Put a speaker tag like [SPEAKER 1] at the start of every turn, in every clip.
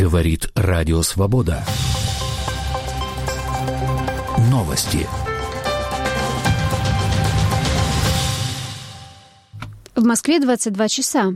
[SPEAKER 1] Говорит Радио Свобода. Новости.
[SPEAKER 2] В Москве 22 часа.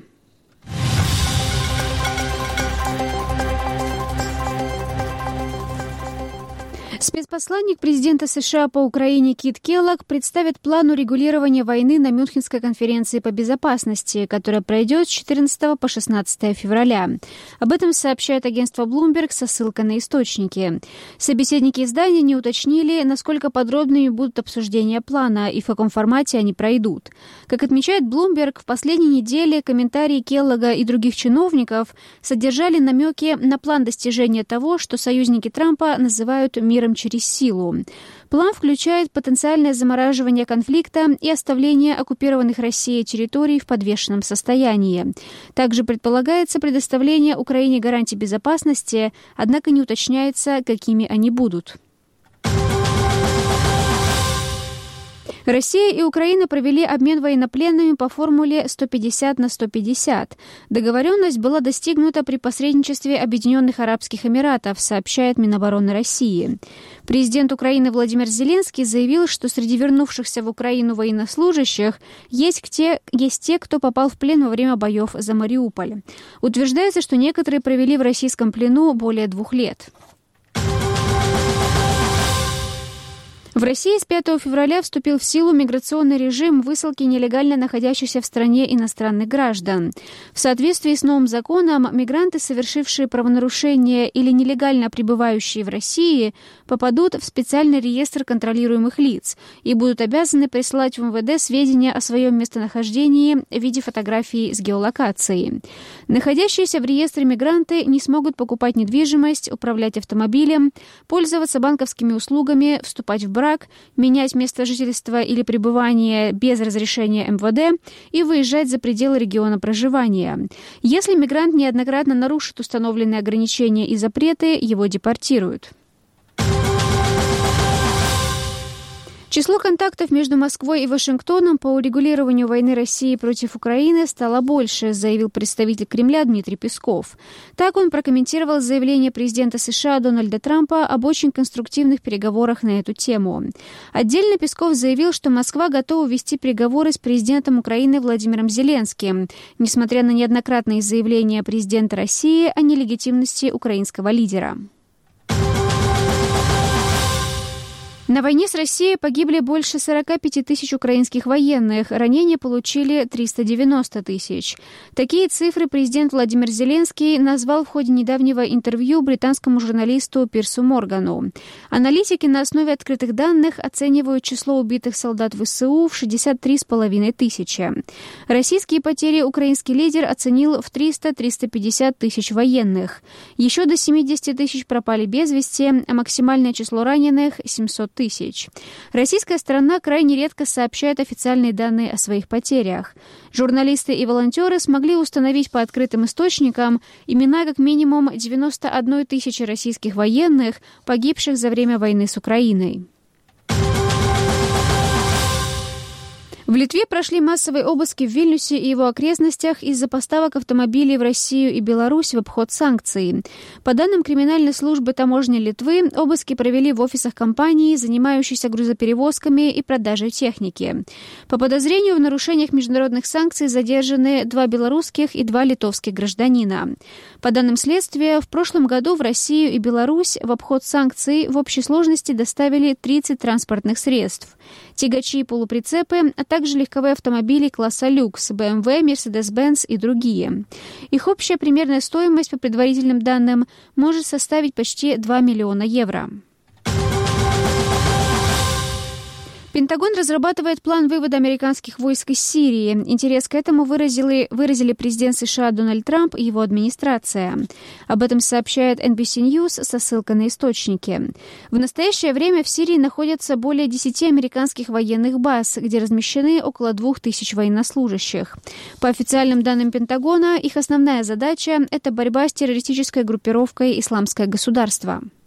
[SPEAKER 2] Спецпосланник президента США по Украине Кит Келлог представит план урегулирования войны на Мюнхенской конференции по безопасности, которая пройдет с 14 по 16 февраля. Об этом сообщает агентство Bloomberg со ссылкой на источники. Собеседники издания не уточнили, насколько подробными будут обсуждения плана и в каком формате они пройдут. Как отмечает Bloomberg, в последней неделе комментарии Келлога и других чиновников содержали намеки на план достижения того, что союзники Трампа называют миром через силу. План включает потенциальное замораживание конфликта и оставление оккупированных Россией территорий в подвешенном состоянии. Также предполагается предоставление Украине гарантий безопасности, однако не уточняется, какими они будут. Россия и Украина провели обмен военнопленными по формуле 150 на 150. Договоренность была достигнута при посредничестве Объединенных Арабских Эмиратов, сообщает Минобороны России. Президент Украины Владимир Зеленский заявил, что среди вернувшихся в Украину военнослужащих есть те, кто попал в плен во время боев за Мариуполь. Утверждается, что некоторые провели в российском плену более 2 лет. В России с 5 февраля вступил в силу миграционный режим высылки нелегально находящихся в стране иностранных граждан. В соответствии с новым законом, мигранты, совершившие правонарушения или нелегально пребывающие в России, попадут в специальный реестр контролируемых лиц и будут обязаны присылать в МВД сведения о своем местонахождении в виде фотографий с геолокацией. Находящиеся в реестре мигранты не смогут покупать недвижимость, управлять автомобилем, пользоваться банковскими услугами, вступать в брак, менять место жительства или пребывания без разрешения МВД и выезжать за пределы региона проживания. Если мигрант неоднократно нарушит установленные ограничения и запреты, его депортируют. Число контактов между Москвой и Вашингтоном по урегулированию войны России против Украины стало больше, заявил представитель Кремля Дмитрий Песков. Так он прокомментировал заявление президента США Дональда Трампа об очень конструктивных переговорах на эту тему. Отдельно Песков заявил, что Москва готова вести переговоры с президентом Украины Владимиром Зеленским, несмотря на неоднократные заявления президента России о нелегитимности украинского лидера. На войне с Россией погибли больше 45 тысяч украинских военных, ранения получили 390 тысяч. Такие цифры президент Владимир Зеленский назвал в ходе недавнего интервью британскому журналисту Пирсу Моргану. Аналитики на основе открытых данных оценивают число убитых солдат ВСУ в 63,5 тысячи. Российские потери украинский лидер оценил в 300-350 тысяч военных. Еще до 70 тысяч пропали без вести, а максимальное число раненых – 700 тысяч. Российская сторона крайне редко сообщает официальные данные о своих потерях. Журналисты и волонтеры смогли установить по открытым источникам имена как минимум 91 тысячи российских военных, погибших за время войны с Украиной. В Литве прошли массовые обыски в Вильнюсе и его окрестностях из-за поставок автомобилей в Россию и Беларусь в обход санкций. По данным криминальной службы таможни Литвы, обыски провели в офисах компании, занимающейся грузоперевозками и продажей техники. По подозрению в нарушениях международных санкций задержаны 2 белорусских и 2 литовских гражданина. По данным следствия, в прошлом году в Россию и Беларусь в обход санкций в общей сложности доставили 30 транспортных средств. Тягачи и полуприцепы, а также легковые автомобили класса люкс, BMW, Mercedes-Benz и другие. Их общая примерная стоимость, по предварительным данным, может составить почти 2 миллиона евро. Пентагон разрабатывает план вывода американских войск из Сирии. Интерес к этому выразили президент США Дональд Трамп и его администрация. Об этом сообщает NBC News со ссылкой на источники. В настоящее время в Сирии находятся более 10 американских военных баз, где размещены около 2000 военнослужащих. По официальным данным Пентагона, их основная задача – это борьба с террористической группировкой «Исламское государство».